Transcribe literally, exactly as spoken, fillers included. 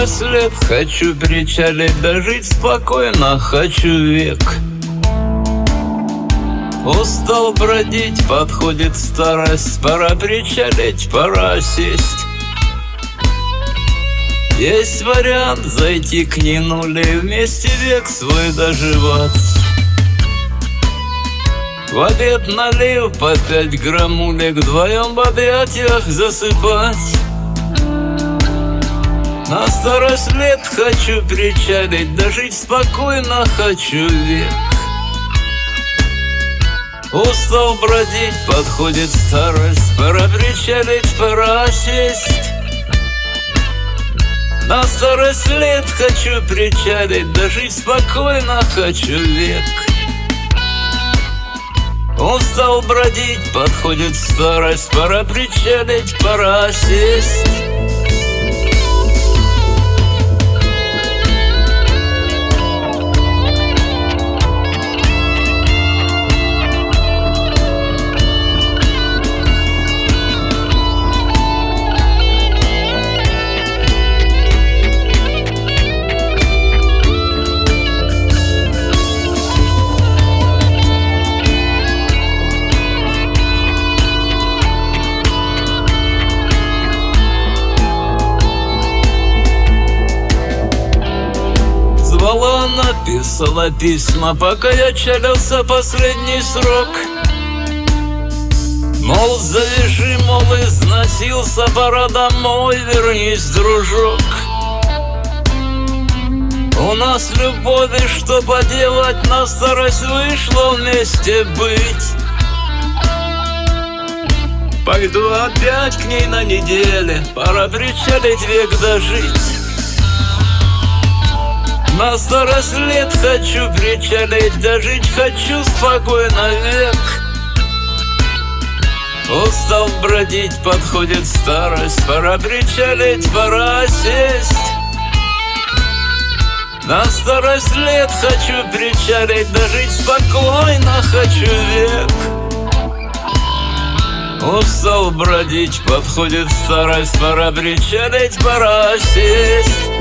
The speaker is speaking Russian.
старость лет хочу причалить, да жить спокойно хочу век. Устал бродить, подходит старость, пора причалить, пора сесть. Есть вариант зайти к Нинуле, вместе век свой доживать. В обед налив по пять граммулек, вдвоем в объятиях засыпать. На старость лет хочу причалить, да жить спокойно хочу век. Устал бродить, подходит старость, пора причалить, пора сесть. На старость лет хочу причалить, да жить спокойно хочу век. Устал бродить, подходит старость, пора причалить, пора сесть. Звала, написала письма, пока я чалился последний срок. Мол, завяжи, мол, износился, пора домой, вернись, дружок. У нас любовь, и что поделать, на старость вышло вместе быть. Пойду опять к ней на неделе, пора причалить, век дожить. На старость лет хочу причалить, да жить хочу спокойно век. Устал бродить, подходит старость, пора причалить, пора сесть. На старость лет хочу причалить, да жить спокойно хочу век. Устал бродить, подходит старость, пора причалить, пора сесть.